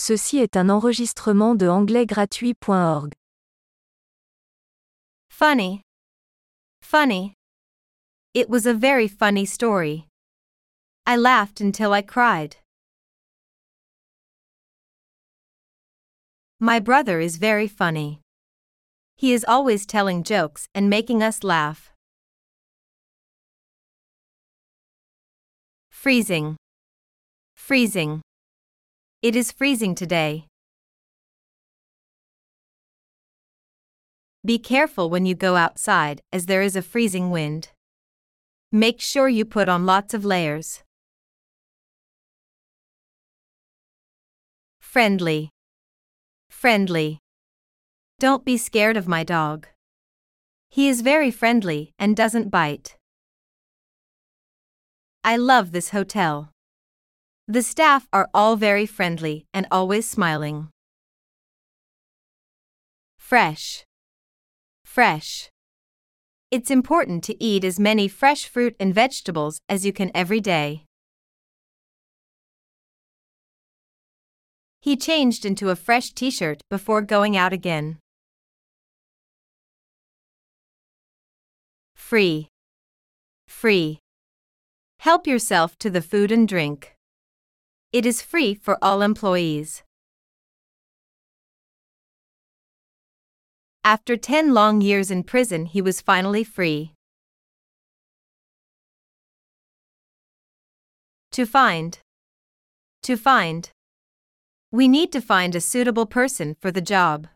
Ceci est un enregistrement de anglais-gratuit.org. Funny. Funny. It was a very funny story. I laughed until I cried. My brother is very funny. He is always telling jokes and making us laugh. Freezing. Freezing. It is freezing today. Be careful when you go outside as there is a freezing wind. Make sure you put on lots of layers. Friendly. Friendly. Don't be scared of my dog. He is very friendly and doesn't bite. I love this hotel. The staff are all very friendly and always smiling. Fresh. Fresh. It's important to eat as many fresh fruit and vegetables as you can every day. He changed into a fresh t-shirt before going out again. Free. Free. Help yourself to the food and drink. It is free for all employees. After 10 long years in prison, he was finally free. To find. To find. We need to find a suitable person for the job.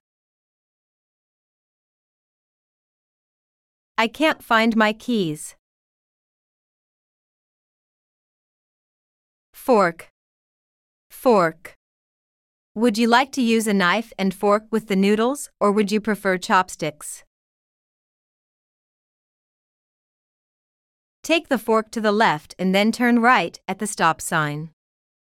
I can't find my keys. Fork. Fork. Would you like to use a knife and fork with the noodles, or would you prefer chopsticks? Take the fork to the left and then turn right at the stop sign.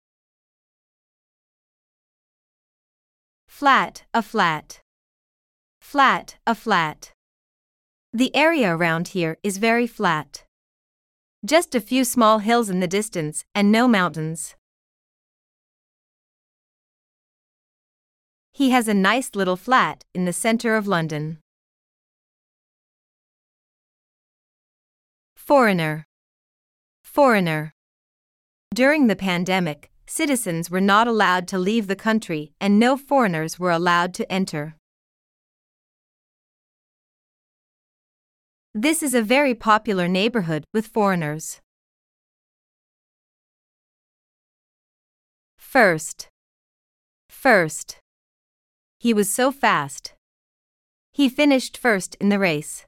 Flat, a flat. Flat, a flat. The area around here is very flat. Just a few small hills in the distance and no mountains. He has a nice little flat in the center of London. Foreigner. Foreigner. During the pandemic, citizens were not allowed to leave the country and no foreigners were allowed to enter. This is a very popular neighborhood with foreigners. First. First. He was so fast. He finished first in the race.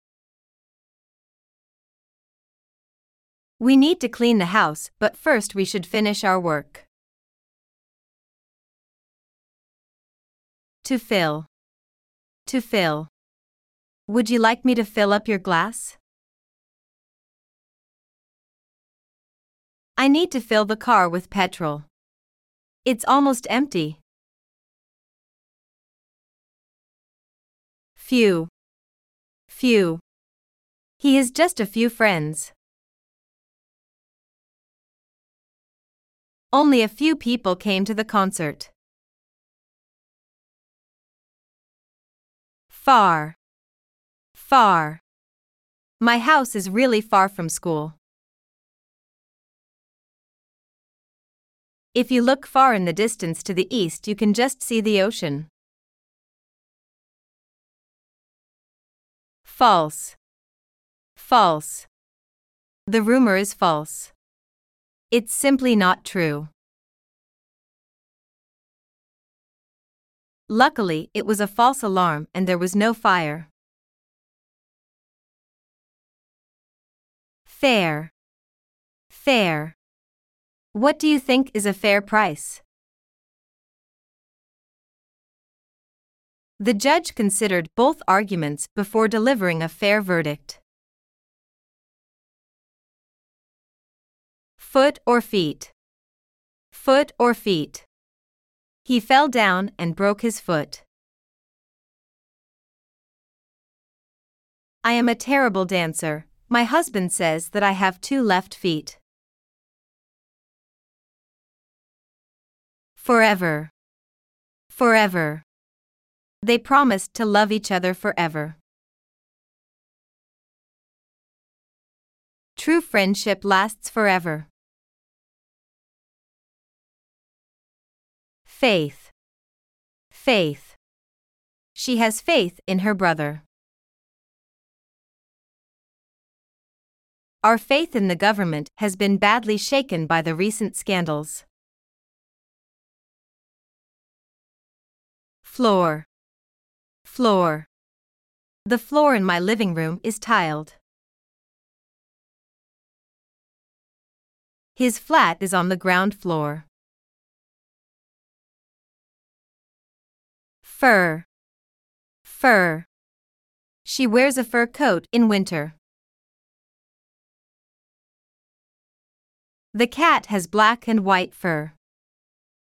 We need to clean the house, but first we should finish our work. To fill. To fill. Would you like me to fill up your glass? I need to fill the car with petrol. It's almost empty. Few. Few. He has just a few friends. Only a few people came to the concert. Far. Far. My house is really far from school. If you look far in the distance to the east, you can just see the ocean. False. False. The rumor is false. It's simply not true. Luckily, it was a false alarm and there was no fire. Fair. Fair. What do you think is a fair price? The judge considered both arguments before delivering a fair verdict. Foot or feet? Foot or feet? He fell down and broke his foot. I am a terrible dancer. My husband says that I have 2 left feet. Forever. Forever. They promised to love each other forever. True friendship lasts forever. Faith. Faith. She has faith in her brother. Our faith in the government has been badly shaken by the recent scandals. Floor. Floor. The floor in my living room is tiled. His flat is on the ground floor. Fur. Fur. She wears a fur coat in winter. The cat has black and white fur.